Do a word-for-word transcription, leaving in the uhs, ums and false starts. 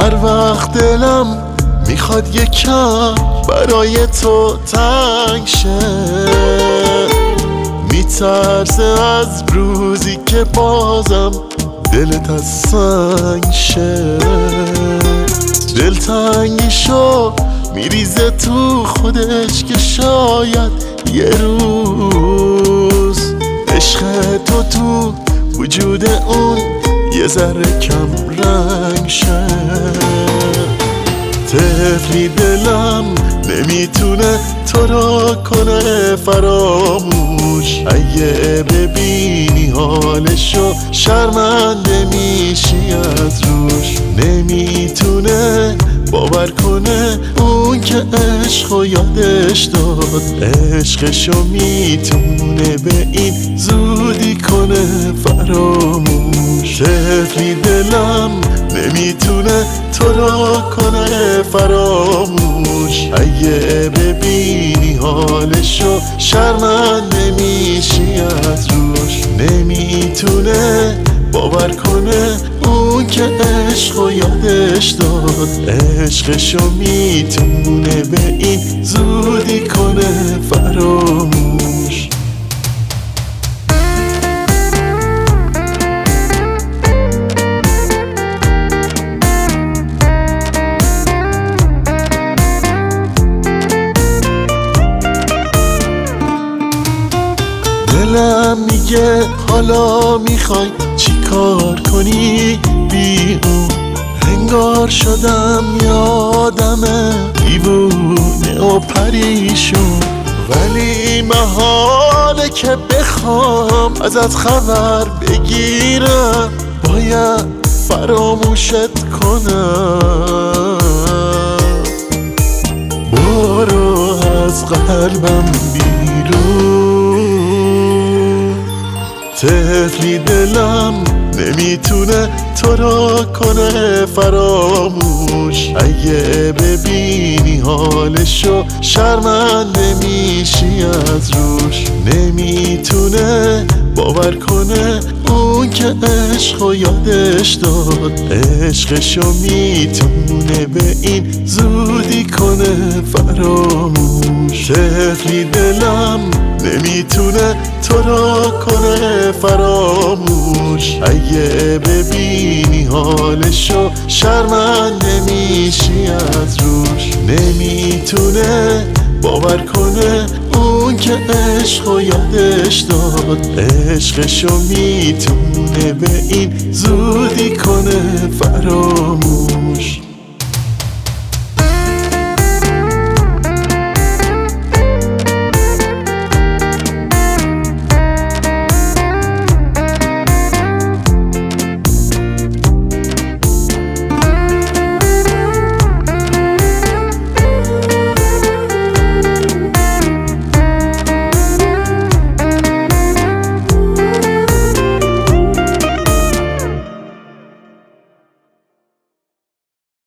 هر وقت دلم میخواد یکم برای تو تنگ شه، میترسه از روزی که بازم دلت از سنگ شه. دلتنگیشو میریزه تو خودش که شاید یه روز عشق تو تو وجود اون یه ذره کم رنگ شه. طفلی دلم نمیتونه تو رو کنه فراموش، اگه ببینی حالشو شرمنده میشی از روش. نمیتونه باور کنه اون که عشقو یادش داد، عشقشو میتونه به این زودی کنه فراموش. طفلی دلم نمیتونه تو رو کنه فراموش، اگه ببینی حالشو شرمنده میشی از روش. نمیتونه باور کنه اون که عشقو یادش داد، عشقشو میتونه به این زودی کنه فراموش. دلم میگه حالا میخوای چی کار کنی بی اون، انگار شدم یادمه دیوونه و پریشون. ولی محاله که بخوام ازت خبر بگیرم، باید فراموشت کنم. برو از قلبم بیرون. طفلی دلم نمیتونه تو رو کنه فراموش، اگه ببینی حالشو شرمنده میشی از روش. نمیتونه باور کنه اون که عشقو یادش داد، عشقشو میتونه به این زودی کنه فراموش. طفلی دلم نمیتونه تو رو کنه فراموش، اگه ببینی حالشو شرمنده میشی از روش. نمیتونه باور کنه اون که عشقو یادش داد، عشقشو میتونه به این زودی کنه فراموش.